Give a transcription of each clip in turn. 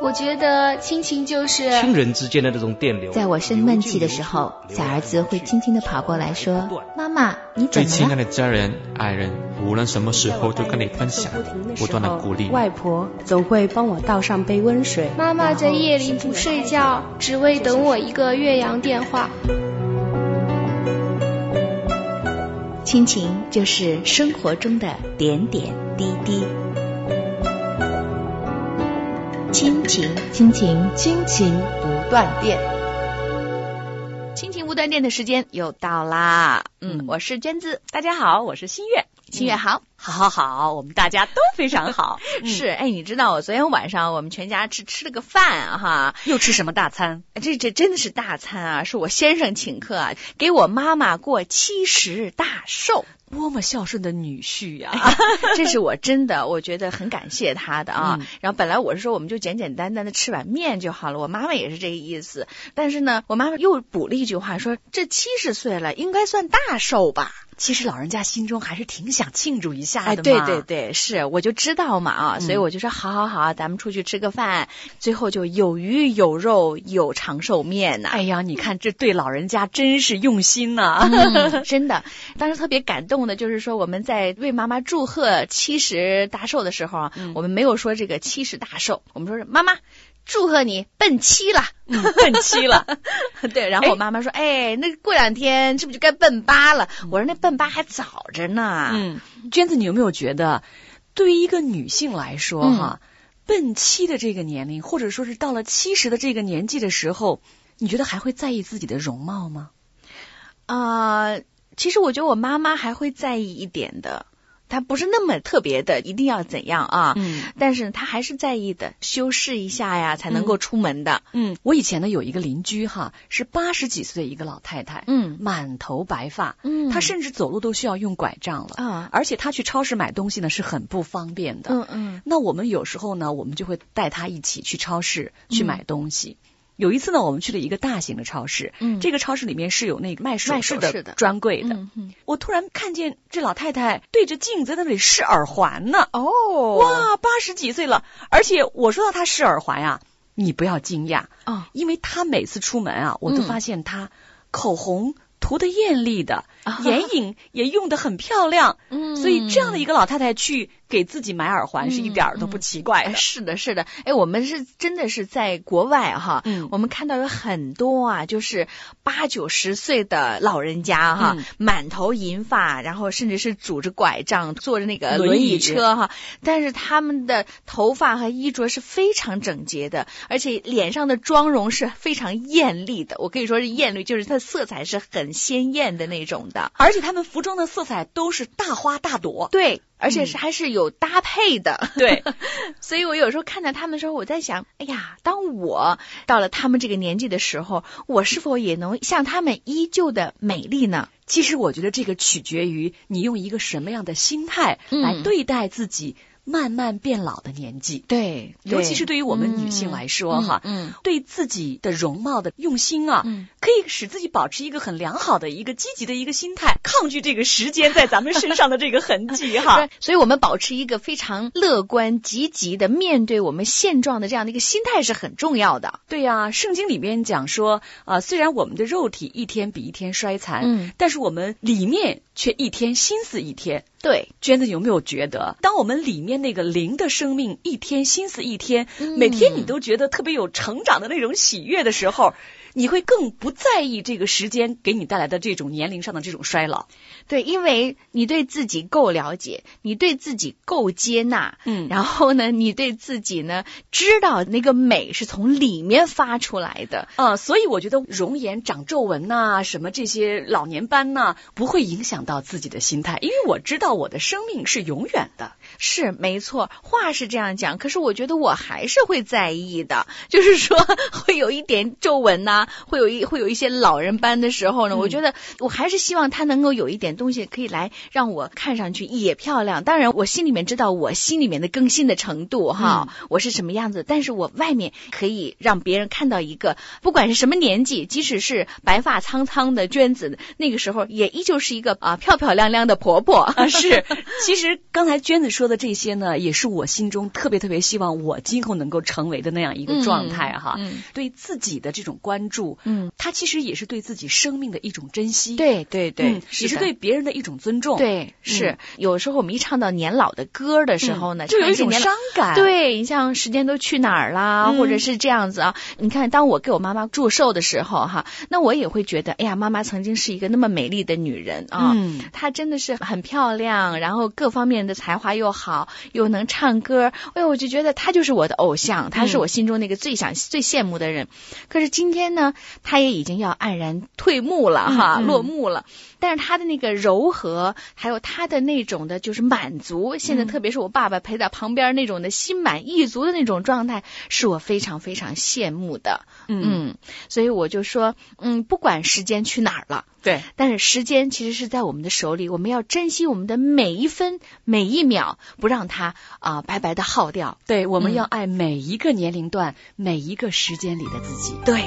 我觉得亲情就是亲人之间的这种电流。 在我生闷气的时候，小儿子会轻轻地跑过来说：妈妈，你怎么了？ 最亲爱的家人、爱人，无论什么时候都跟你分享，不断的鼓励。 外婆总会帮我倒上杯温水。 妈妈在夜里不睡觉，只为等我一个越洋电话。 亲情就是生活中的点点滴滴。亲情， 亲情，亲情不断电。 亲情不断电的时间又到啦。我是娟子。 大家好，我是新月。 新月好。 好，我们大家都非常好。 是，你知道我昨天晚上我们全家吃了个饭哈， 又吃什么大餐？ 这真的是大餐啊，是我先生请客啊，给我妈妈过70大寿。 多么孝顺的女婿呀！ 这是我真的，我觉得很感谢他的啊。然后本来我是说我们就简简单单的吃碗面就好了，我妈妈也是这个意思。但是呢，我妈妈又补了一句话，说这70岁了，应该算大寿吧。 其实老人家心中还是挺想庆祝一下的嘛。 对，是，我就知道嘛啊，所以我就说好，咱们出去吃个饭，最后就有鱼有肉有长寿面呐。 哎呀，你看这对老人家真是用心呐。 真的。当时特别感动的就是说，我们在为妈妈祝贺70大寿的时候啊，我们没有说这个70大寿，我们说是妈妈祝贺你奔7了。 奔7了。 对，然后我妈妈说那过2天是不是就该奔8了？我说那奔8还早着呢。 娟子，你有没有觉得对于一个女性来说哈，奔7的这个年龄，或者说是到了70的这个年纪的时候，你觉得还会在意自己的容貌吗？ 其实我觉得我妈妈还会在意一点的。他不是那么特别的一定要怎样啊，但是他还是在意的，修饰一下呀才能够出门的。 我以前呢有一个邻居哈，是80几岁的一个老太太，满头白发，她甚至走路都需要用拐杖了，而且她去超市买东西呢是很不方便的。那我们有时候呢，我们就会带她一起去超市去买东西。有一次呢，我们去了一个大型的超市，这个超市里面是有那个卖首饰的专柜的。我突然看见这老太太对着镜子在那里试耳环呢。哇，80几岁了，而且我说到她试耳环呀，你不要惊讶因为她每次出门啊，我都发现她口红涂得艳丽的，眼影也用得很漂亮，所以这样的一个老太太去给自己买耳环是一点都不奇怪的。 是的，我们是真的是在国外哈，我们看到有很多啊，就是80、90岁的老人家哈，满头银发，然后甚至是拄着拐杖，坐着那个轮椅车哈，但是他们的头发和衣着是非常整洁的，而且脸上的妆容是非常艳丽的。我可以说是艳丽，就是它的色彩是很鲜艳的那种的， 而且他们服装的色彩都是大花大朵。 对，而且还是有搭配的。 对， 所以我有时候看到他们的时候，我在想，哎呀，当我到了他们这个年纪的时候，我是否也能像他们依旧的美丽呢？ 其实我觉得这个取决于你用一个什么样的心态来对待自己慢慢变老的年纪。 对， 尤其是对于我们女性来说哈，对自己的容貌的用心啊，可以使自己保持一个很良好的一个积极的一个心态，抗拒这个时间在咱们身上的这个痕迹哈。 所以我们保持一个非常乐观积极的面对我们现状的这样的一个心态是很重要的。 对呀，圣经里面讲说虽然我们的肉体一天比一天衰残，但是我们里面却一天心思一天。 对， 娟子有没有觉得，当我们里面那个灵的生命一天心思一天，每天你都觉得特别有成长的那种喜悦的时候，你会更不在意这个时间给你带来的这种年龄上的这种衰老。 对，因为你对自己够了解，你对自己够接纳，然后呢，你对自己呢知道那个美是从里面发出来的。 所以我觉得容颜长皱纹呐，什么这些老年斑呐，不会影响到自己的心态，因为我知道我的生命是永远的。 是没错，话是这样讲，可是我觉得我还是会在意的，就是说会有一点皱纹呐，会有一些老人斑的时候呢，我觉得我还是希望它能够有一点东西可以来让我看上去也漂亮。当然我心里面知道我心里面的更新的程度哈，我是什么样子，但是我外面可以让别人看到一个不管是什么年纪，即使是白发苍苍的娟子，那个时候也依旧是一个漂漂亮亮的婆婆。 是，其实刚才娟子说的这些呢，也是我心中特别特别希望我今后能够成为的那样一个状态哈。对自己的这种关注，它其实也是对自己生命的一种珍惜。 对对对， 也是对别人的一种尊重。 对，是有时候我们一唱到年老的歌的时候呢， 就有一种伤感。 对，你像时间都去哪儿啦，或者是这样子啊。你看，当我给我妈妈祝寿的时候哈，那我也会觉得，哎呀，妈妈曾经是一个那么美丽的女人啊，她真的是很漂亮，然后各方面的才华又好，又能唱歌，哎呦，我就觉得她就是我的偶像，她是我心中那个最羡慕的人。可是今天呢，她也已经要黯然退幕了哈，落幕了。但是她的那个柔和，还有她的那种的就是满足，现在特别是我爸爸陪在旁边那种的心满意足的那种状态，是我非常非常羡慕的。所以我就说，不管时间去哪儿了， 对， 但是时间其实是在我们的手里，我们要珍惜我们的每一分每一秒，不让它白白的耗掉。 对，我们要爱每一个年龄段，每一个时间里的自己。 对。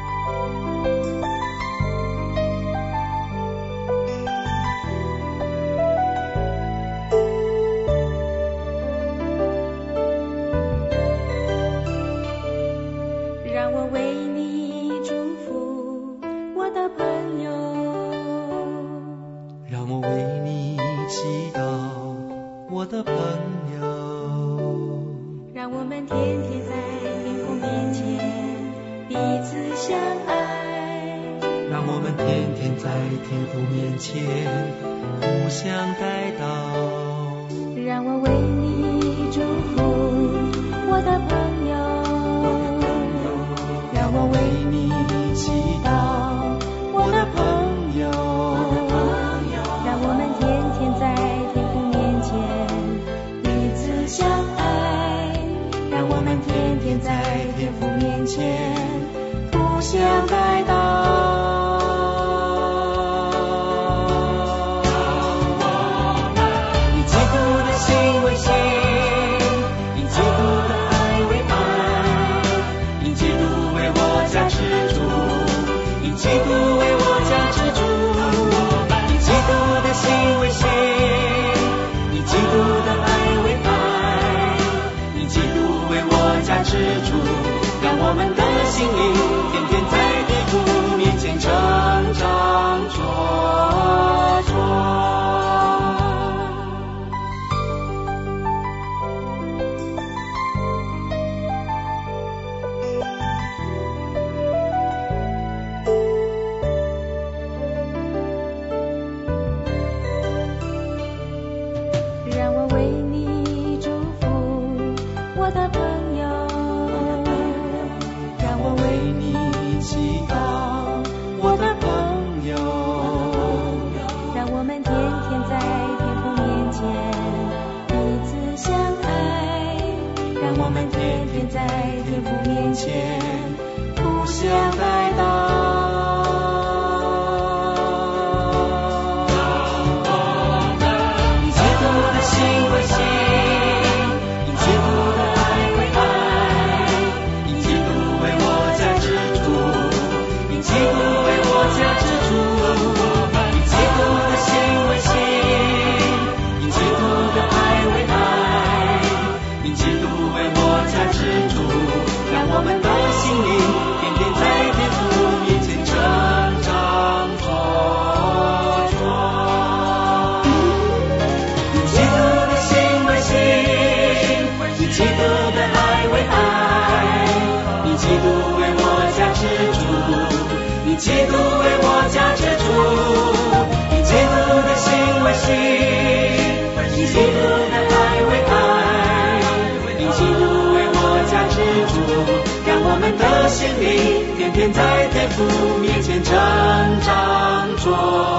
在天父面前成长茁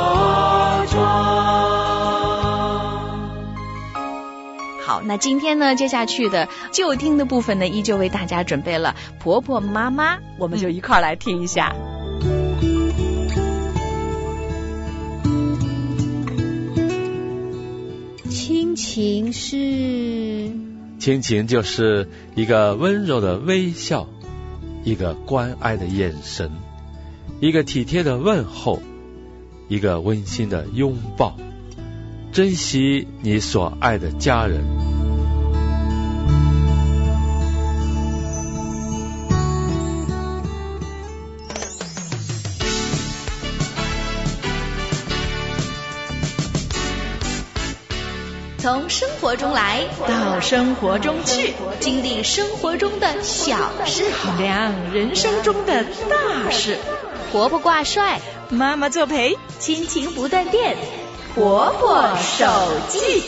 壮。 好，那今天呢，接下去的就听的部分呢，依旧为大家准备了婆婆妈妈， 我们就一块儿来听一下。 亲情是？ 亲情就是一个温柔的微笑，一个关爱的眼神，一个体贴的问候，一个温馨的拥抱。 珍惜你所爱的家人。 从生活中来到生活中去， 经历生活中的小事， 考量人生中的大事。 活泼挂帅， 妈妈作陪， 亲情不断电，活泼手记。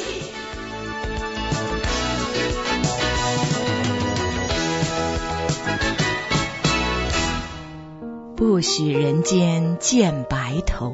不许人间见白头。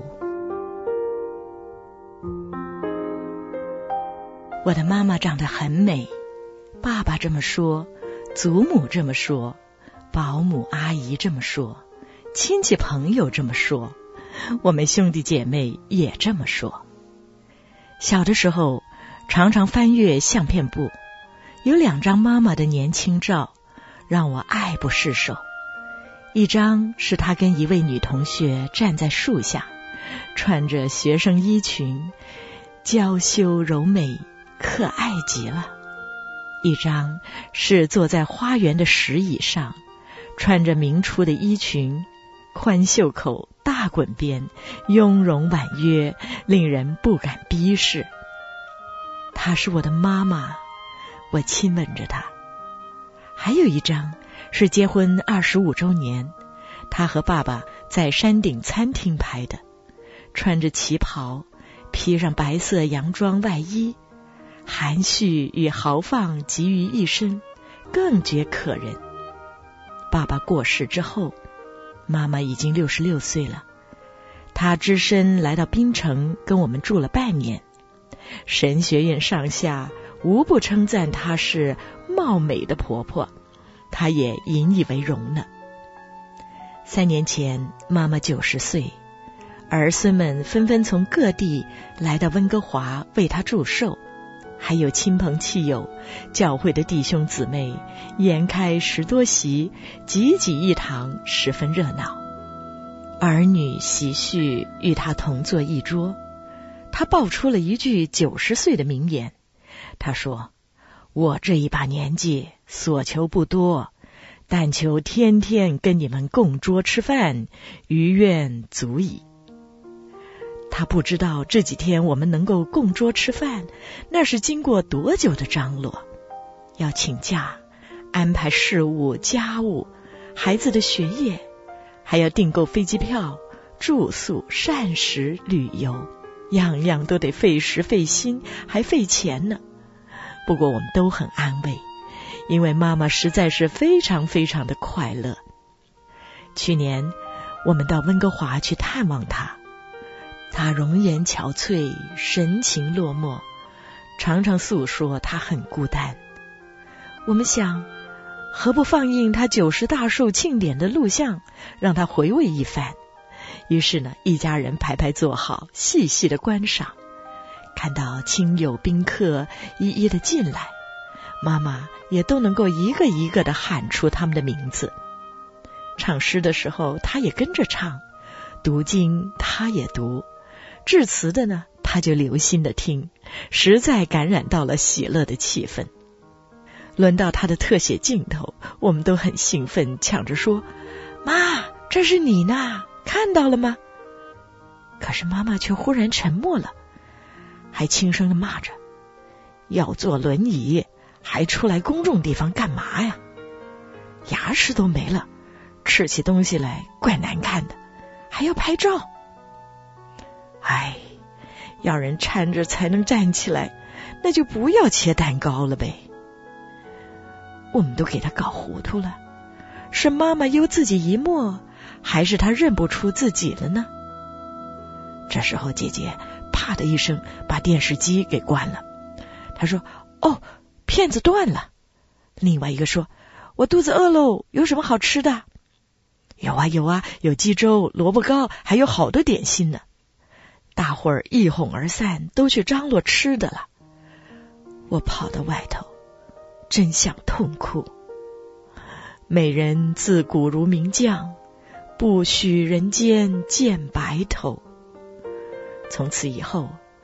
我的妈妈长得很美，爸爸这么说，祖母这么说，保姆阿姨这么说，亲戚朋友这么说，我们兄弟姐妹也这么说。小的时候常常翻阅相片簿，有2张妈妈的年轻照，让我爱不释手。一张是她跟一位女同学站在树下，穿着学生衣裙，娇羞柔美，可爱极了。一张是坐在花园的石椅上，穿着明初的衣裙，宽袖口，大滚边，雍容婉约，令人不敢逼视。她是我的妈妈，我亲吻着她。还有一张是结婚25周年，她和爸爸在山顶餐厅拍的，穿着旗袍，披上白色洋装外衣，含蓄与豪放集于一身，更觉可人。爸爸过世之后，妈妈已经66岁了，她只身来到槟城跟我们住了半年，神学院上下无不称赞她是貌美的婆婆，她也引以为荣呢。3年前妈妈90岁，儿孙们纷纷从各地来到温哥华为她祝寿，还有亲朋戚友，教会的弟兄姊妹筵开10多席，济济一堂，十分热闹。儿女媳婿与他同坐一桌，他爆出了一句90岁的名言。他说：我这一把年纪所求不多，但求天天跟你们共桌吃饭，余愿足矣。他不知道这几天我们能够共桌吃饭，那是经过多久的张罗，要请假，安排事务、家务，孩子的学业，还要订购飞机票、住宿、膳食、旅游，样样都得费时费心，还费钱呢。不过我们都很安慰，因为妈妈实在是非常非常的快乐。去年我们到温哥华去探望她，她容颜憔悴，神情落寞，常常诉说她很孤单。我们想，何不放映她90大寿庆典的录像，让她回味一番。于是呢，一家人排排坐好，细细的观赏。看到亲友宾客一一的进来，妈妈也都能够一个一个的喊出他们的名字。唱诗的时候她也跟着唱，读经她也读，致辞的呢她就留心的听，实在感染到了喜乐的气氛。轮到她的特写镜头，我们都很兴奋，抢着说：妈，这是你呢，看到了吗？可是妈妈却忽然沉默了，还轻声的骂着：要坐轮椅还出来公众地方干嘛呀？牙齿都没了，吃起东西来怪难看的，还要拍照。哎，要人搀着才能站起来，那就不要切蛋糕了呗。我们都给他搞糊涂了，是妈妈忧自己一默，还是她认不出自己了呢？这时候姐姐啪的一声把电视机给关了。她说：哦，片子断了。另外一个说：我肚子饿喽，有什么好吃的？有啊有啊，有鸡粥、萝卜糕，还有好多点心呢。大伙儿一哄而散，都去张罗吃的了。我跑到外头，真想痛哭。美人自古如名将，不许人间见白头。从此以后，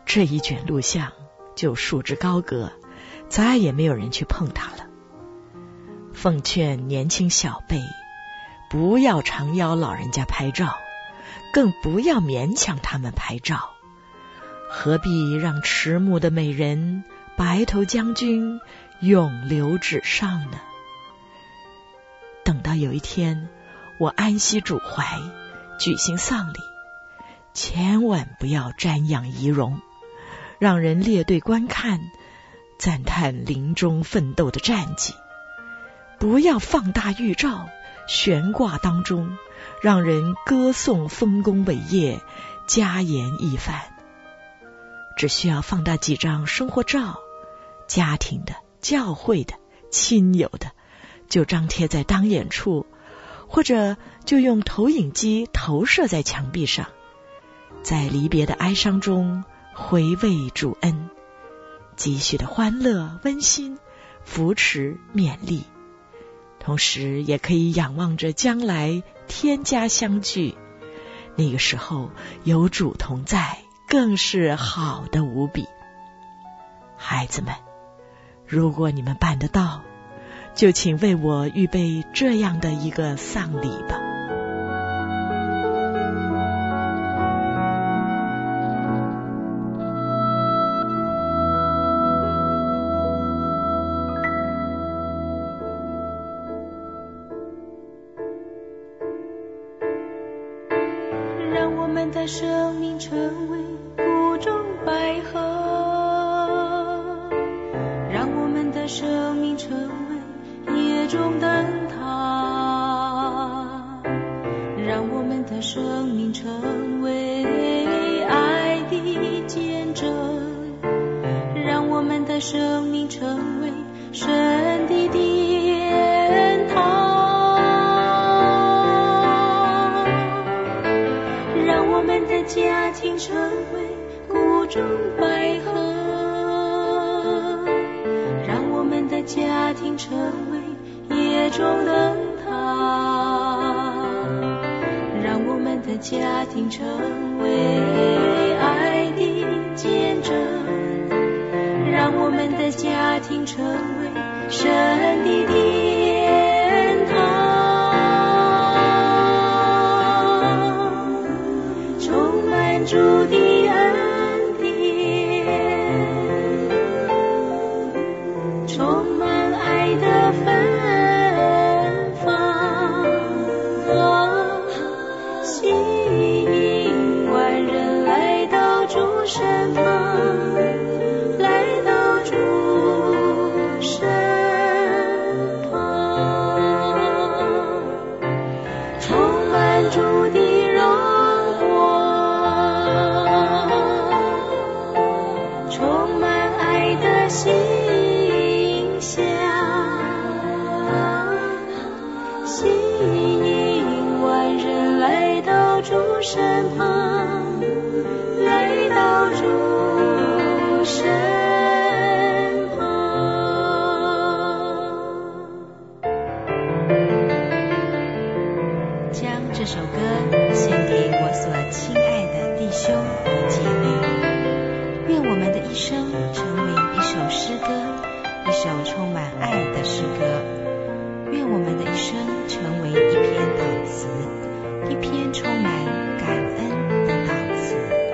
这一卷录像就束之高阁，再也没有人去碰它了。奉劝年轻小辈，不要常邀老人家拍照，更不要勉强他们拍照，何必让迟暮的美人白头将军永留纸上呢？等到有一天我安息主怀，举行丧礼，千万不要瞻仰遗容，让人列队观看，赞叹临终奋斗的战绩。不要放大预兆，悬挂当中，让人歌颂丰功伟业，家言一番。只需要放大几张生活照，家庭的、教会的、亲友的，就张贴在当眼处，或者就用投影机投射在墙壁上，在离别的哀伤中回味主恩，积蓄的欢乐、温馨、扶持、勉励。同时也可以仰望着将来天家相聚，那个时候有主同在，更是好的无比。孩子们，如果你们办得到，就请为我预备这样的一个丧礼吧。 的生命成为谷中百合，让我们的生命成为夜中灯塔，让我们的生命成为爱的见证，让我们的生命成为神的殿堂。家庭成为谷中百合，让我们的家庭成为夜中灯塔，让我们的家庭成为爱的见证，让我们的家庭成为神的殿堂。主的恩典，充满爱的芬芳，吸引万人来到主身旁，来到主身旁，充满主的荣形象，吸引万人来到主身旁，来到主身旁。 将这首歌献给我所亲爱的弟兄和姐妹，愿我们的一生成为一首诗歌，一首充满爱的诗歌。愿我们的一生成为一篇祷词，一篇充满感恩的祷词。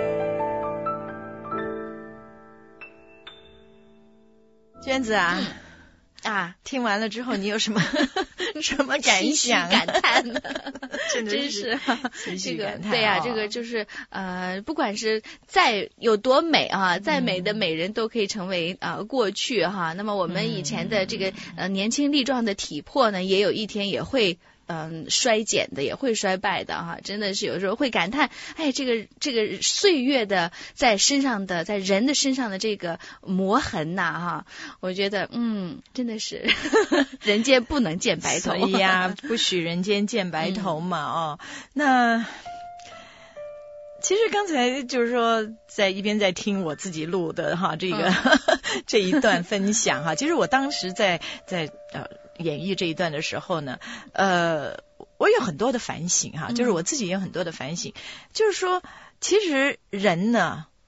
娟子啊，听完了之后你有什么什么感想、 感叹呢？ 真是这个对呀，这个就是不管是再有多美啊，再美的美人都可以成为过去哈。那么我们以前的这个年轻力壮的体魄呢，也有一天也会衰减的，也会衰败的哈，真的是有时候会感叹，哎，这个岁月的在身上的，在人的身上的这个磨痕呐哈，我觉得真的是人间不能见白头。 所以呀，不许人间见白头嘛那其实刚才就是说，在一边在听我自己录的哈，这个这一段分享哈，其实我当时在演绎这一段的时候呢，我有很多的反省哈，就是我自己有很多的反省，就是说，其实人呢，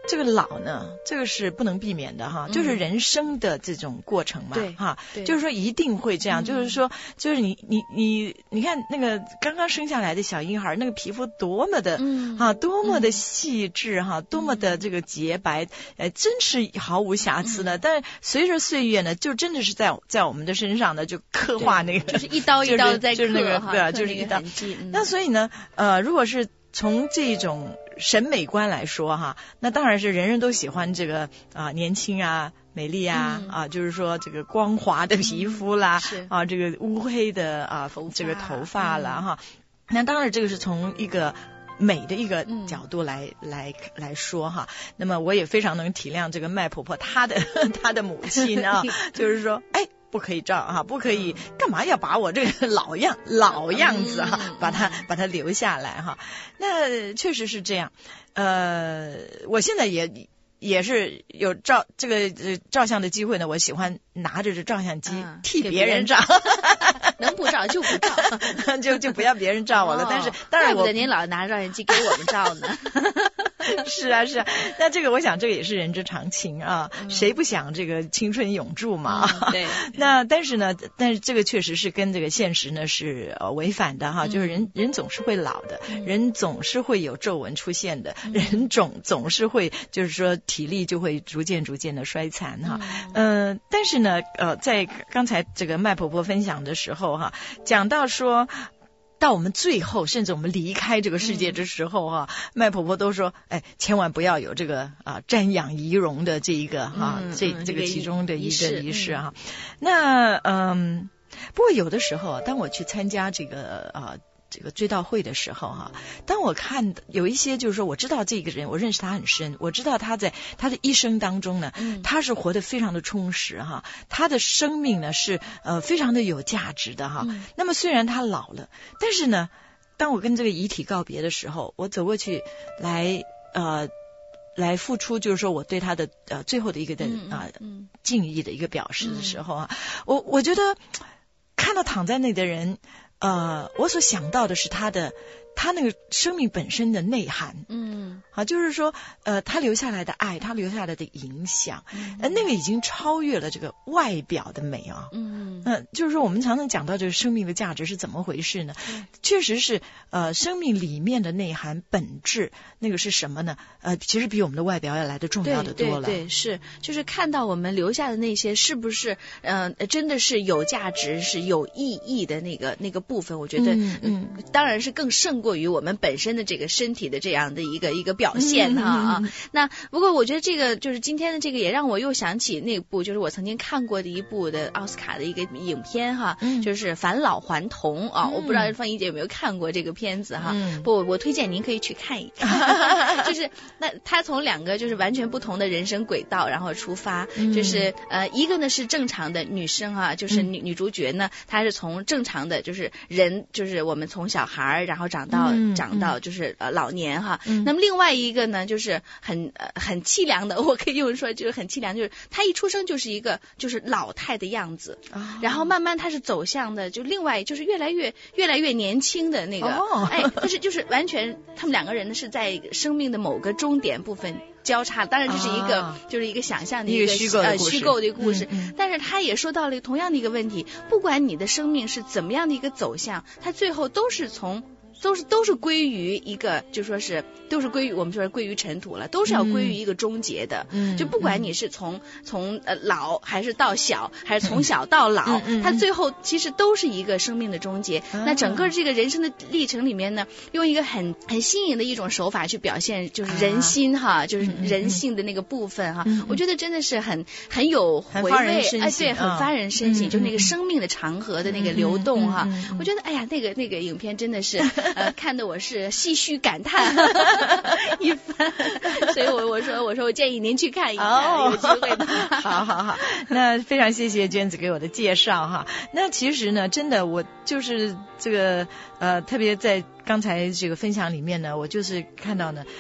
这个老呢，这个是不能避免的哈，就是人生的这种过程嘛，哈，就是说一定会这样，就是说，就是你看那个刚刚生下来的小婴孩，那个皮肤多么的多么的细致哈，多么的这个洁白，真是毫无瑕疵的。但是随着岁月呢，就真的是在我们的身上呢，就刻画那个， 就是一刀一刀在刻， 就是那个对，就是一刀。那所以呢，如果是从这种审美观来说哈，那当然是人人都喜欢这个年轻啊、美丽啊就是说这个光滑的皮肤啦，这个乌黑的这个头发啦哈。那当然这个是从一个美的一个角度来说哈。那么我也非常能体谅这个麦婆婆她的母亲啊，就是说不可以照不可以，干嘛要把我这个老样子把它留下来哈？那确实是这样。我现在也是有照相的机会呢，我喜欢拿着这照相机替别人照， 能不照就不照， 就不要别人照我了。但是当然怪不得您老拿照相机给我们照呢。 是啊，那这个我想这个也是人之常情啊，谁不想这个青春永驻嘛？ 对。 那但是这个确实是跟这个现实呢是违反的哈，就是人总是会老的，人总是会有皱纹出现的，人总是会就是说体力就会逐渐的衰残哈。但是呢在刚才这个麦婆婆分享的时候哈，讲到说到我们最后，甚至我们离开这个世界的时候哈，麦婆婆都说，千万不要有这个瞻仰遗容的这一个这个其中的一个仪式哈。那不过有的时候，当我去参加这个追悼会的时候哈，当我看有一些就是说，我知道这个人，我认识他很深，我知道他在他的一生当中呢，他是活得非常的充实哈，他的生命呢是非常的有价值的哈。那么虽然他老了，但是呢，当我跟这个遗体告别的时候，我走过去来付出，就是说我对他的最后的一个的敬意的一个表示的时候啊，我觉得看到躺在那的人。我所想到的是他那个生命本身的内涵，就是说，他留下来的爱，他留下来的影响，那个已经超越了这个外表的美啊，就是说我们常常讲到这个生命的价值是怎么回事呢？确实是，生命里面的内涵本质，那个是什么呢？其实比我们的外表要来的重要的多了。 对，是，就是看到我们留下的那些是不是，真的是有价值、是有意义的那个部分，我觉得，当然是更胜过于我们本身的这个身体的这样的一个表现啊。那不过我觉得这个就是今天的这个也让我又想起那部就是我曾经看过的一部的奥斯卡的一个影片哈，就是《返老还童》啊。我不知道方怡姐有没有看过这个片子哈？我推荐您可以去看一看。就是那他从两个就是完全不同的人生轨道然后出发，就是一个呢是正常的女生啊，就是女主角呢，她是从正常的就是人，就是我们从小孩然后长到就是老年哈。那么另外一个呢就是很凄凉的，我可以用说就是很凄凉，就是她一出生就是一个就是老太的样子，然后慢慢她是走向的就另外就是越来越年轻的那个，就是完全他们两个人呢是在生命的某个终点部分交叉，当然这是一个就是一个想象的一个虚构的故事，但是他也说到了同样的一个问题，不管你的生命是怎么样的一个走向，它最后都是归于一个，就说是都是归于我们说归于尘土了，都是要归于一个终结的。就不管你是从老还是到小，还是从小到老，它最后其实都是一个生命的终结。那整个这个人生的历程里面呢，用一个很新颖的一种手法去表现，就是人心哈，就是人性的那个部分哈。我觉得真的是很有回味，对，很发人深省，就是那个生命的长河的那个流动哈。我觉得哎呀，那个影片真的是。看得我是唏嘘感叹一番，所以我说我建议您去看一看，有机会的。 好，那非常谢谢娟子给我的介绍哈。那其实呢，真的我就是这个特别在刚才这个分享里面呢，我就是看到呢，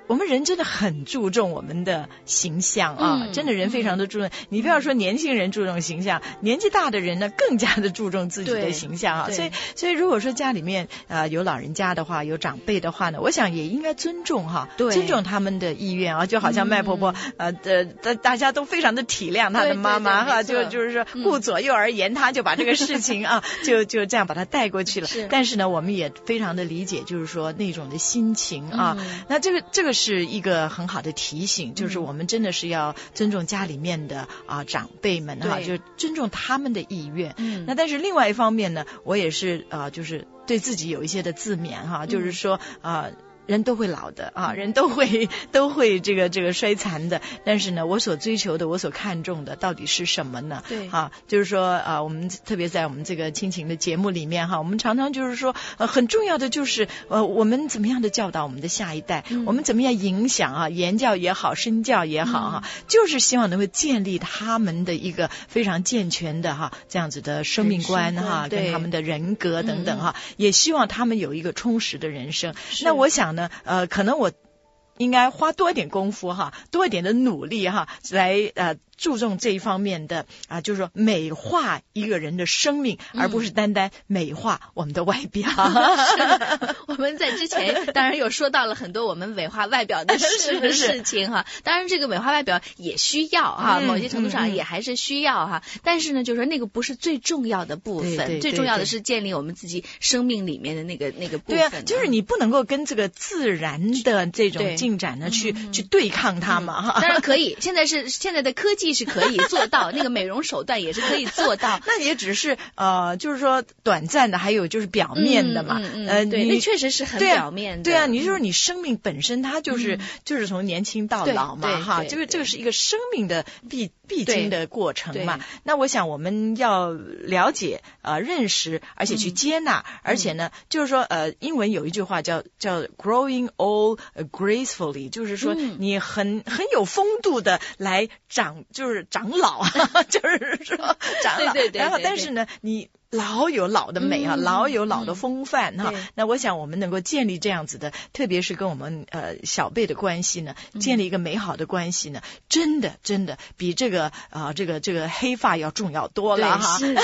我们人真的很注重我们的形象啊，真的人非常的注重。你不要说年轻人注重形象，年纪大的人呢更加的注重自己的形象啊。所以如果说家里面有老人家的话，有长辈的话呢，我想也应该尊重哈，尊重他们的意愿啊。就好像麦婆婆大家都非常的体谅她的妈妈哈，就是说顾左右而言他，就把这个事情啊就这样把它带过去了。但是呢，我们也非常的理解，就是说那种的心情啊。那这个是一个很好的提醒，就是我们真的是要尊重家里面的长辈们哈，就尊重他们的意愿。那但是另外一方面呢，我也是就是对自己有一些的自勉哈，就是说人都会老的啊，人都会这个衰残的，但是呢，我所追求的，我所看重的到底是什么呢？对啊，就是说我们特别在我们这个亲情的节目里面哈，我们常常就是说很重要的就是我们怎么样的教导我们的下一代，我们怎么样影响言教也好，身教也好哈，就是希望能够建立他们的一个非常健全的这样子的生命观哈，跟他们的人格等等哈，也希望他们有一个充实的人生。那我想呢，可能我应该花多一点功夫哈，多一点的努力哈，来注重这一方面的就是说美化一个人的生命，而不是单单美化我们的外表。 是我们在之前当然有说到了很多我们美化外表的事情哈，当然这个美化外表也需要哈，某些程度上也还是需要哈，但是呢，就是说那个不是最重要的部分，最重要的是建立我们自己生命里面的那个部分。对啊， 就是你不能够跟这个自然的这种进展呢去对抗它嘛哈。 当然可以，现在的科技是可以做到，那个美容手段也是可以做到， 那也只是就是说短暂的，还有就是表面的嘛。 对，那确实是很表面的。 对啊，你就是你生命本身它就是从年轻到老嘛哈，这个是一个生命的必经的过程嘛。那我想我们要了解认识，而且去接纳，而且呢就是说英文有一句话叫 growing old gracefully， 就是说你很有风度的来就是长老就是说长老。对，然后但是呢你老有老的美老有老的风范哈。那我想我们能够建立这样子的，特别是跟我们小辈的关系呢，建立一个美好的关系呢，真的比这个黑发要重要多了哈。 是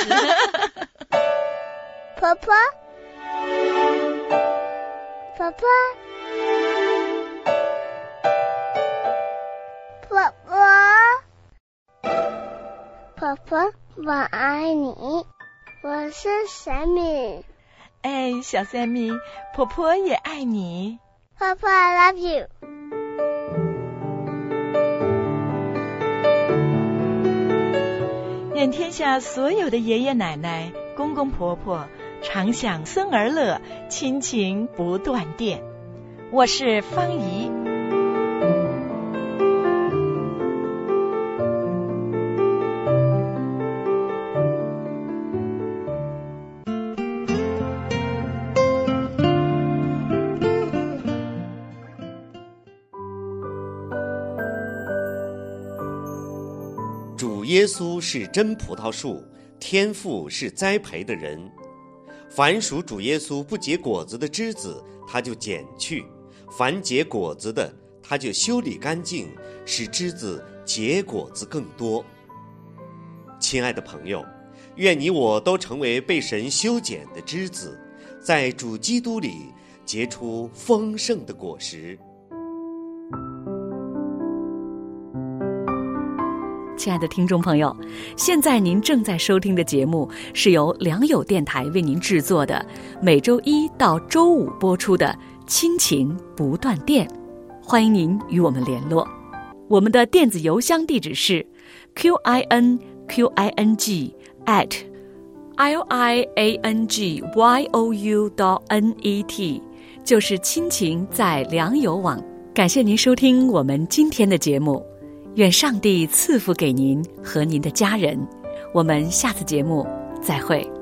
婆婆婆婆，我爱你，我是三米。 哎，小三米，婆婆也爱你。 婆婆 I love you。 愿天下所有的爷爷奶奶、公公婆婆常享孙儿乐，亲情不断电。我是方怡。 主耶稣是真葡萄树，天父是栽培的人。凡属主耶稣不结果子的枝子，他就剪去；凡结果子的，他就修理干净，使枝子结果子更多。亲爱的朋友，愿你我都成为被神修剪的枝子，在主基督里结出丰盛的果实。 亲爱的听众朋友，现在您正在收听的节目是由良友电台为您制作的，每周一到周五播出的亲情不断电。欢迎您与我们联络，我们的电子邮箱地址是 QINQING@liangyou.net， 就是亲情在良友网。感谢您收听我们今天的节目，愿上帝赐福给您和您的家人，我们下次节目再会。